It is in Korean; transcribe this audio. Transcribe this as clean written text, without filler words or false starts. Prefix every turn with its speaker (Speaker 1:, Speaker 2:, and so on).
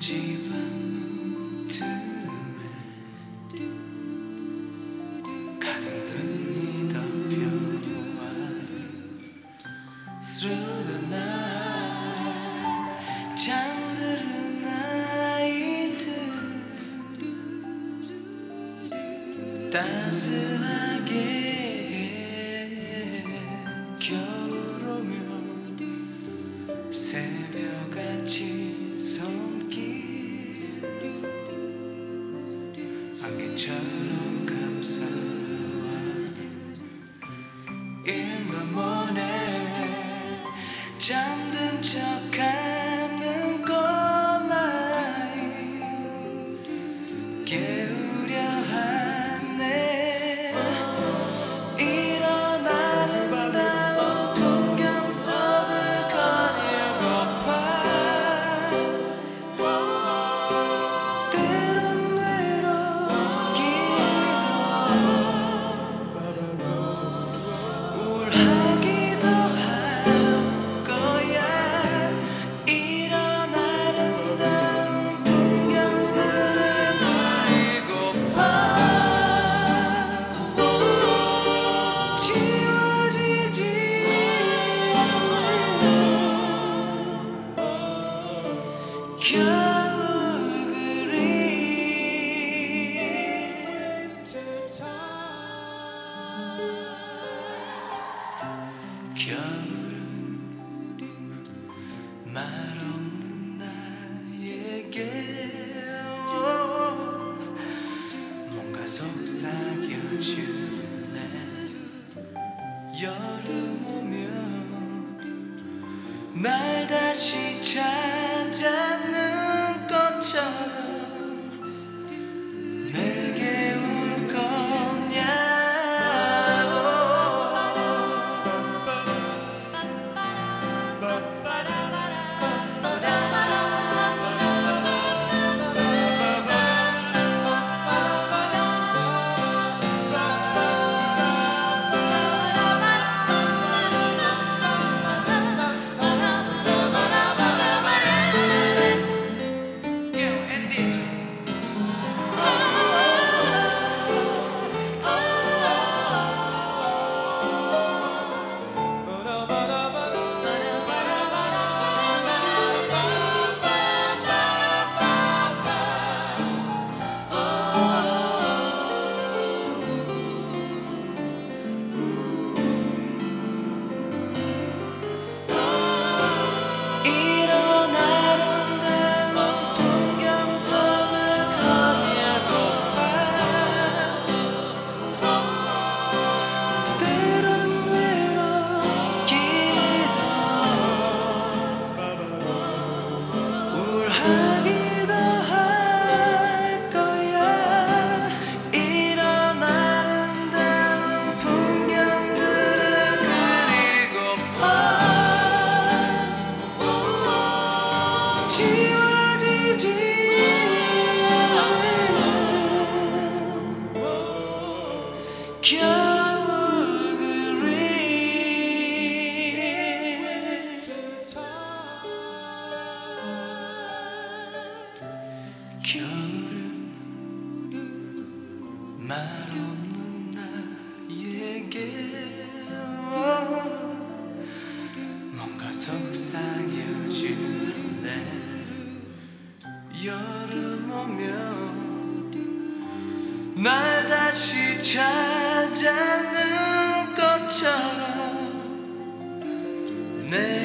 Speaker 1: 집안 문틈에 가득 눈이 덮여와를 Through the night 잠드는 아이들 따스하게 겨울 오면 새벽같이 손길 안개처럼 감싸와 In the morning 잠든 척하는 꼬마이 깨우려 하네 이런 아름다운 풍경 속을 거닐고파 때론 외롭기도 우울하기도 할 거야 이런 아름다운 풍경들을 그리고파 지워지지 않는 겨울 그림 겨울은 말없는 나에게 뭔가 속삭여주네 여름 오면 날 다시 찾아는 것처럼 내게 올 거냐고 이런 아름다운 풍경 속을 거닐고파 때론 외롭기도 우울하기도 할 거야 이런 아름다운 풍경들을 그리고파 지워지지 않는 겨울 그림 겨울은 말없는 나에게 뭔가 속삭여주네 여름 오면 날 다시 찾아는 것처럼 내